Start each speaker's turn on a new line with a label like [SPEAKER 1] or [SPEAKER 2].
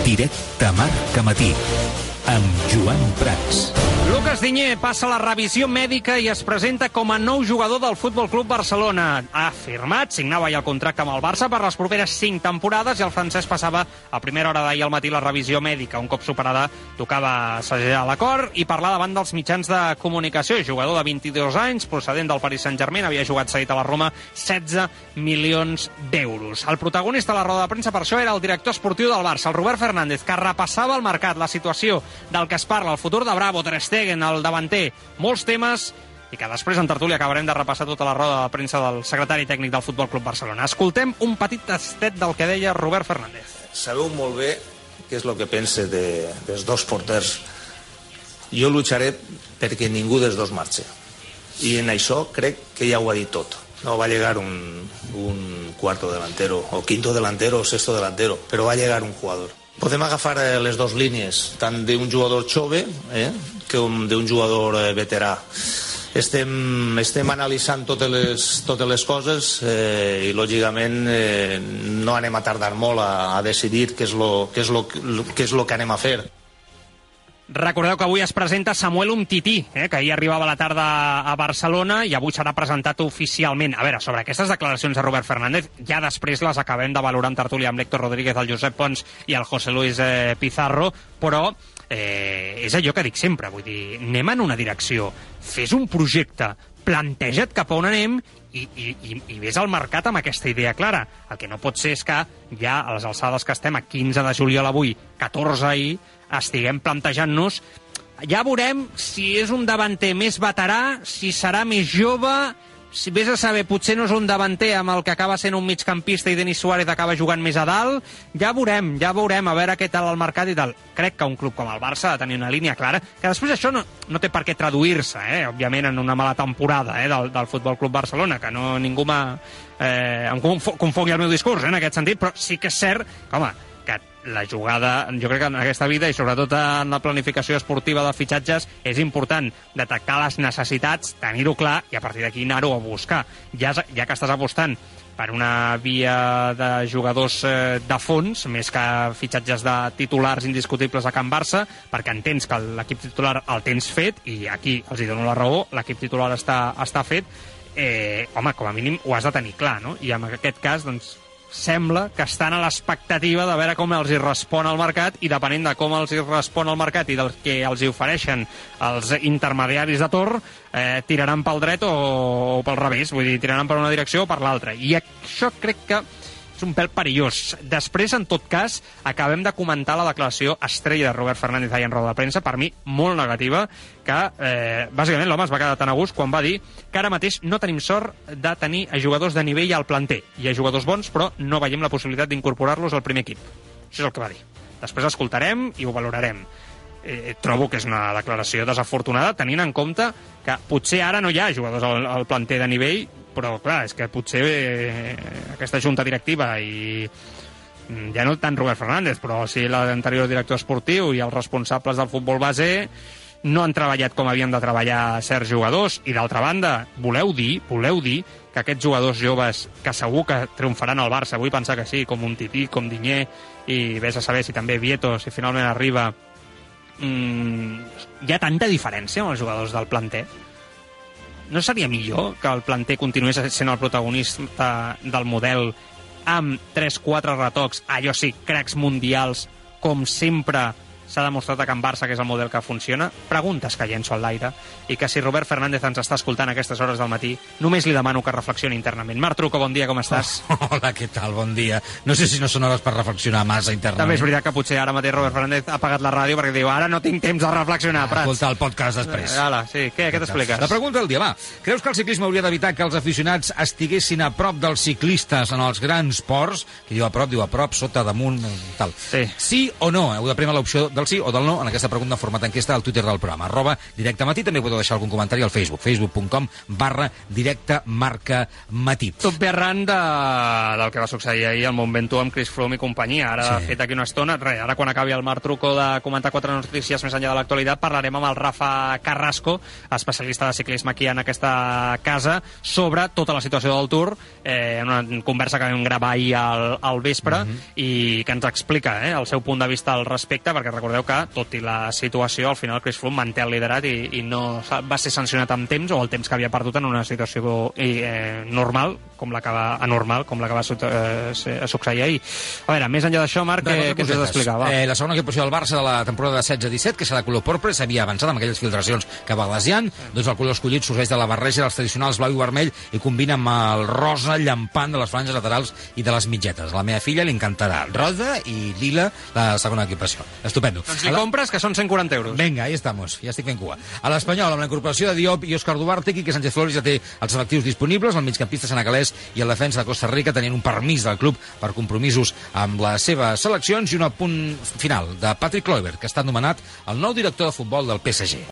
[SPEAKER 1] Directe Marca Matí, amb Joan Prats.
[SPEAKER 2] Lucas Diñé passa la revisió mèdica i es presenta com a nou jugador del Futbol Club Barcelona. Ha firmat, signava ja el contracte amb el Barça per les properes 5 temporades i el francès passava a primera hora d'ahir al matí la revisió mèdica. Un cop superada tocava assajar l'acord i parlar davant dels mitjans de comunicació. Jugador de 22 anys, procedent del Paris Saint-Germain, havia jugat cedit a la Roma 16 milions d'euros. El protagonista a la roda de premsa per això era el director esportiu del Barça, el Robert Fernández, que repassava el mercat, la situació del que es parla, el futur de Bravo, Ter Stegen, el davanter, molts temes, i que després en tertúlia acabarem de repassar tota la roda de premsa del secretari tècnic del Futbol Club Barcelona. Escoltem un petit tastet del que deia Robert Fernández.
[SPEAKER 3] Sabeu molt bé què és el que pense dels dos porters. Jo lucharé perquè ningú dels dos marxi. I en això crec que ja ho ha dit tot. No va llegar un cuarto delantero, o quinto delantero, o sexto delantero, però va llegar un jugador. Podem agafar les dues línies, tant d'un jugador jove com d'un jugador veterà. Estem analitzant totes les coses i, lògicament, no anem a tardar molt a decidir què és lo que anem a fer.
[SPEAKER 2] Recordeu que avui es presenta Samuel Umtiti, que ahir arribava a la tarda a Barcelona i avui serà presentat oficialment. A veure, sobre aquestes declaracions de Robert Fernández, ja després les acabem de valorar en tertúlia amb l'Héctor Rodríguez, el Josep Pons i el José Luis Pizarro, però és allò que dic sempre, vull dir, anem en una direcció, fes un projecte, planteja't cap a on anem i ves al mercat amb aquesta idea clara. El que no pot ser és que ja a les alçades que estem, a 15 de juliol avui, 14 ahir, estiguem plantejant-nos, ja veurem si és un davanter més veterà, si serà més jove, si vés a saber, potser no és un davanter amb el que acaba sent un migcampista i Denis Suárez acaba jugant més a dalt, ja veurem, a veure què tal el mercat i tal. Crec que un club com el Barça ha de tenir una línia clara, que després això no té per què traduir-se, òbviament, en una mala temporada del Futbol Club Barcelona, que no ningú em confongui el meu discurs en aquest sentit, però sí que és cert, home, que la jugada, jo crec que en aquesta vida i sobretot en la planificació esportiva de fitxatges és important detectar les necessitats, tenir-ho clar i a partir d'aquí anar-ho a buscar. Ja que estàs apostant per una via de jugadors de fons, més que fitxatges de titulars indiscutibles a Can Barça, perquè entens que l'equip titular el tens fet, i aquí els hi dono la raó, l'equip titular està fet, home, com a mínim ho has de tenir clar, no? I en aquest cas, doncs, sembla que estan a l'expectativa de veure com els hi respon el mercat i depenent de com els hi respon el mercat i del que els hi ofereixen els intermediaris de torn, tiraran pel dret o pel revés, vull dir, tiraran per una direcció o per l'altra. I això crec que és un pèl perillós. Després, en tot cas, acabem de comentar la declaració estrella de Robert Fernández ahir en roda de premsa, per mi molt negativa, que bàsicament l'home es va quedar tan a gust quan va dir que ara mateix no tenim sort de tenir a jugadors de nivell al planter. Hi ha jugadors bons, però no veiem la possibilitat d'incorporar-los al primer equip. Això és el que va dir. Després escoltarem i ho valorarem. Trobo que és una declaració desafortunada, tenint en compte que potser ara no hi ha jugadors al planter de nivell, però clar, és que potser aquesta junta directiva i ja no tant Robert Fernández, però sí l'anterior director esportiu i els responsables del futbol base no han treballat com havien de treballar certs jugadors, i d'altra banda voleu dir que aquests jugadors joves que segur que triomfaran al Barça, vull pensar que sí, com un Tití, com Diñé, i vés a saber si també Vieto, si finalment arriba, hi ha tanta diferència amb els jugadors del planter? No seria millor que el planter continués sent el protagonista del model amb 3-4 retocs, allò sí, cracs mundials, com sempre s'ha demostrat a Can Barça que és el model que funciona? Preguntes que llenço al l'aire, i que si Robert Fernández ens està escoltant a aquestes hores del matí, només li demano que reflexioni internament. Marc Truco, bon dia, com estàs?
[SPEAKER 4] Hola, què tal? Bon dia. No sé si no són hores per reflexionar massa internament.
[SPEAKER 2] També és veritat que potser ara mateix Robert Fernández ha apagat la ràdio perquè diu, ara no tinc temps de reflexionar, Prats.
[SPEAKER 4] Escolta el podcast després.
[SPEAKER 2] Sí, què t'expliques?
[SPEAKER 4] La pregunta del dia, va. Creus que el ciclisme hauria d'evitar que els aficionats estiguessin a prop dels ciclistes en els grans ports? Que diu a prop, sota, damunt, tal.
[SPEAKER 2] Sí.
[SPEAKER 4] Sí o no? Heu de prémer l'opció del sí o del no en aquesta pregunta en format enquesta al Twitter del programa, @directematí. També podeu deixar algun comentari al Facebook, facebook.com/directemarcamatí.
[SPEAKER 2] Tot bé arran del que va succeir ahir al Montventoux amb Chris Froome i companyia. Ara, de fet, aquí una estona, ara quan acabi el Marc Trucco de comentar 4 notícies més enllà de l'actualitat, parlarem amb el Rafa Carrasco, especialista de ciclisme aquí en aquesta casa, sobre tota la situació del Tour, una conversa que vam gravar ahir al vespre, i que ens explica el seu punt de vista al respecte, perquè recordeu que, tot i la situació, al final Chris Froome manté el liderat i no va ser sancionat amb temps, o el temps que havia perdut en una situació anormal, com la que va succeir ahir. A veure, més enllà d'això, Marc, què ens has d'explicar?
[SPEAKER 4] La segona equipació del Barça de la temporada de 16-17, que serà de color porpra, s'havia avançat amb aquelles filtracions que va glaciant, doncs el color escollit sorgeix de la barreja dels tradicionals blau i vermell i combina amb el rosa llampant de les franges laterals i de les mitgetes. A la meva filla li encantarà rosa i lila, la segona equipació. Estupendo.
[SPEAKER 2] Doncs li compres, que són 140 euros.
[SPEAKER 4] Vinga, ahí estamos, ja estic fent cua. A l'Espanyol, amb la incorporació de Diop i Òscar Duarte, Quique Sánchez Flores ja té els efectius disponibles, el migcampista senegalès i el defensa de Costa Rica tenien un permís del club per compromisos amb les seves seleccions, i un apunt final de Patrick Kluivert, que ha estat nomenat el nou director de futbol del PSG.